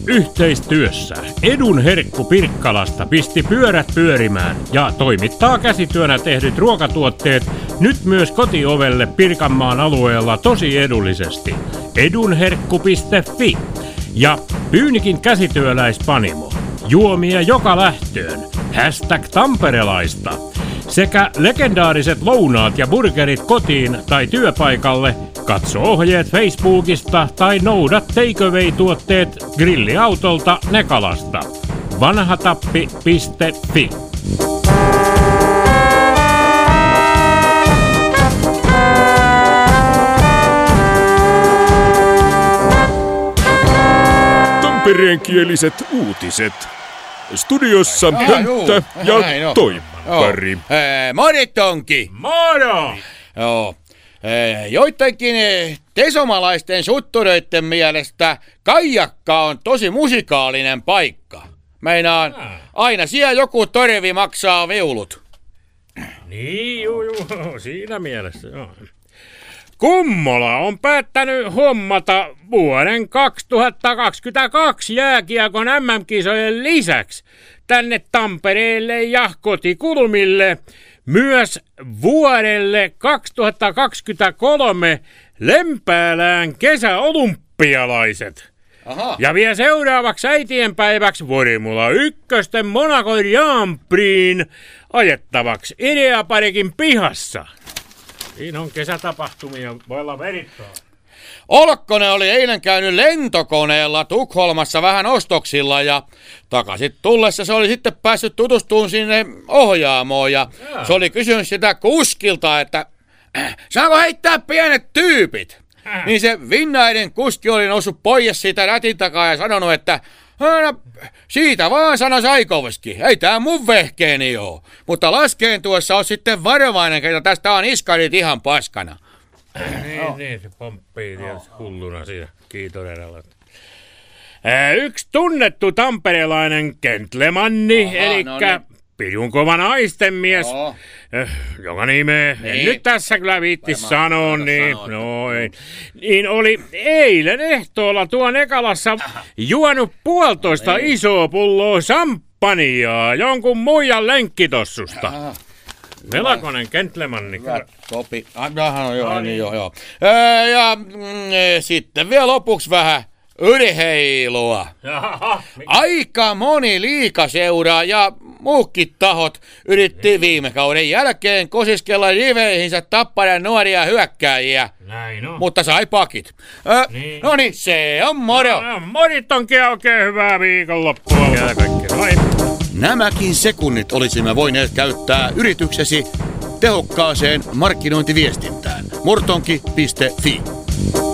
yhteistyössä Edun Herkku Pirkkalasta pisti pyörät pyörimään ja toimittaa käsityönä tehdyt ruokatuotteet nyt myös kotiovelle Pirkanmaan alueella tosi edullisesti. edunherkku.fi ja Pyynikin käsityöläispanimo. Juomia joka lähtöön. #tamperelaista. Sekä legendaariset lounaat ja burgerit kotiin tai työpaikalle. Katso ohjeet Facebookista tai noudat takeaway-tuotteet grilliautolta Nekalasta. vanhatappi.fi. Tampereenkieliset uutiset. Studiossa Hönttä ja Toippari. Moritonki! Moro! Joo. Joidenkin tesomalaisten suttureiden mielestä Kaijakka on tosi musikaalinen paikka. Meinaan, aina siellä joku torvi maksaa viulut. Niin, juu, siinä mielessä, joo. Kummola on päättänyt hommata vuoden 2022 jääkiekon MM-kisojen lisäksi tänne Tampereelle ja kotikulmille myös vuodelle 2023 Lempäälän kesäolympialaiset. Aha. Ja vielä seuraavaksi äitienpäiväksi Formula 1 Monaco Grand Prixin ajettavaksi Ideaparikin pihassa. Siinä on kesätapahtumia, voi olla verittaa. Olkkonen oli eilen käynyt lentokoneella Tukholmassa vähän ostoksilla ja takaisin tullessa se oli sitten päässyt tutustumaan sinne ohjaamoon ja se oli kysynyt sitä kuskilta, että saako heittää pienet tyypit? Niin se Vinnaiden kuski oli noussut pois siitä rätin takaa ja sanonut, että no, siitä vaan sana Saikovski, ei tää mun vehkeeni oo. Mutta laskeen tuossa on sitten varovainen, ketä tästä on iskarit ihan paskana. Niin, se pomppii hulluna siinä. Kiitos edellä. Yksi tunnettu tamperelainen gentlemanni, elikkä pidun kova naistenmies, joka nimeä en nyt tässä kyllä viitti sanoa, niin oli eilen ehtoolla tuon Nekalassa juonut 1,5 isoa pulloa samppaniaa jonkun muijan lenkkitossusta. Melakonen gentlemanni. Sopi. Joo. Ja sitten vielä lopuksi vähän urheilua. Aika moni liigaseura ja muukin tahot yritti viime kauden jälkeen kosiskella riveihinsä Tapparan nuoria hyökkääjiä. Näin on. Mutta sai pakit. No niin, se on moro. Morit onkin oikein hyvää viikonloppua. Nämäkin sekunnit olisimme voineet käyttää yrityksesi tehokkaaseen markkinointiviestintään. mortonki.fi